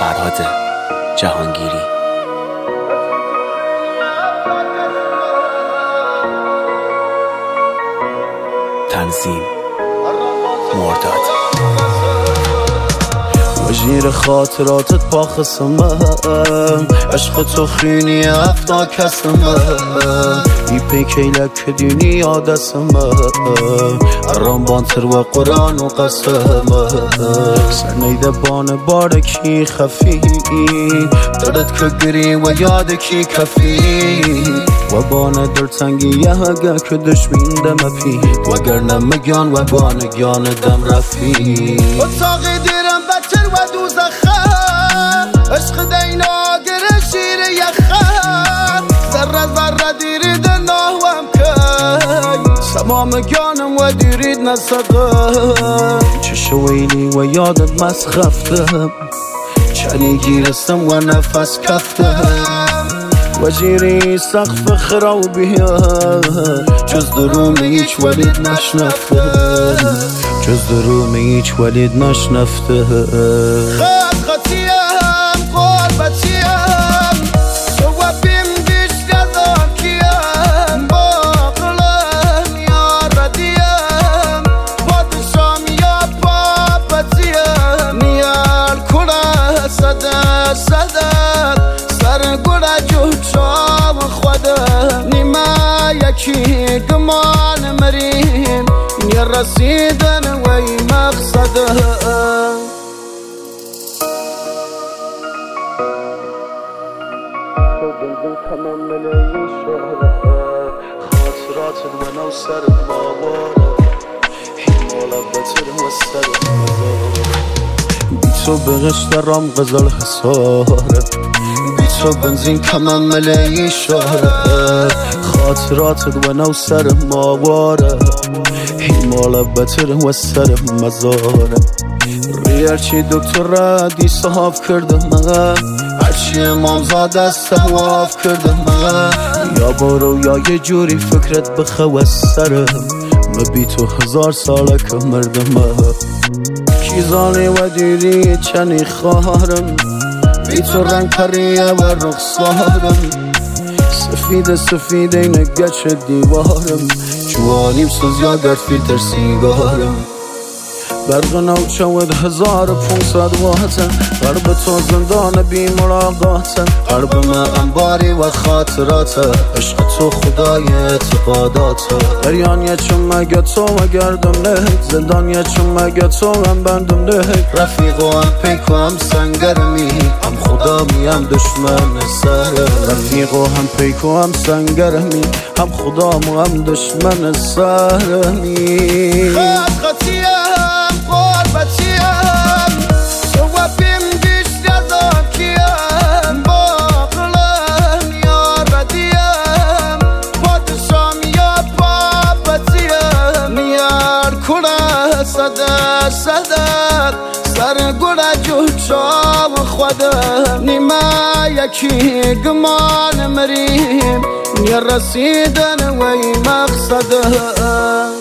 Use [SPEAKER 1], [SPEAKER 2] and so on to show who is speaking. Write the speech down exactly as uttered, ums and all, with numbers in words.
[SPEAKER 1] فرهاد جهانگیری. تنظیم مرداد.
[SPEAKER 2] وزیر خاطراتت با خسمم، عشق تو خینی افتا کسمم، ای پیکیلک دینی یادسمم، ارام بانتر و قرآن و قسمم، سنیده بان بارکی خفی، دردت که گری و یاد کی کفی، و بان در تنگی یه هگه که دشمین دم پی، و گرنه مگیان و بانگیان دم رفی، و تاقی دیرم بچر و دوزخم، عشق دینا گره شیر یخم، ذره ذره دیرید ناوم که تمام گانم و دیرید نسقم، چه ویلی و یادت مسخفتم، چنی گیرستم و نفس کفتم، وزیری سقف خرابی جز دروم هیچ ولید نشنفته، جز دروم هیچ ولید نشنفته. خط خطیم قربتیم شوابیم بیش گذار کیم، باقلم یا ردیم پادشام یا پاپتیم، نیال کره صده صده سر گره جوچام خوده، نیمه یکی گمان مریم نی رسیدن وی مقصده. تمام ملی شهره خاطرات من و سر باباره، حمالا بتر و سر مزاره، بی تو به قشترام غزل حساره، بی تو بنزین کمم ملی شهره خاطرات و نو سر ماواره، حمالا بتر و سر مزاره، ریرچی دکتر را دی صحاف کرده من، هرچی امام زاده است هواف کرده من، یا برو یا یه جوری فکرت بخواه سرم، مبی تو هزار ساله که مردم، کیزانی و دیری چنی خواهرم، بی تو رنگ پریه و رخصارم، سفید سفید این گچ دیوارم، جوانیم سوز یا گرد فیلتر سیگارم، برق نوچود هزار و پونصد واتن، قلب تو زندان بی ملاقاتن، قلب من انباری و خاطراته، عشق تو خدای اعتقاداته، دریانیه چون مگه تو و گردم نه، زندانیه چون مگه تو هم بندم نه، رفیق و هم پیک و هم سنگرمی، هم خدا می هم دشمن سر، رفیق و هم پیک و هم سنگرمی، هم خدا و هم دشمن سرمی. خط خطیه قربتیم شوابیم بیش گذار کیم، باقلم یا ردیم پادشام یا پاپتیم، نیار کره صده صده سر گره جوچام خوده، نیمه یکی گمان مریم نی رسیدن وی مقصده.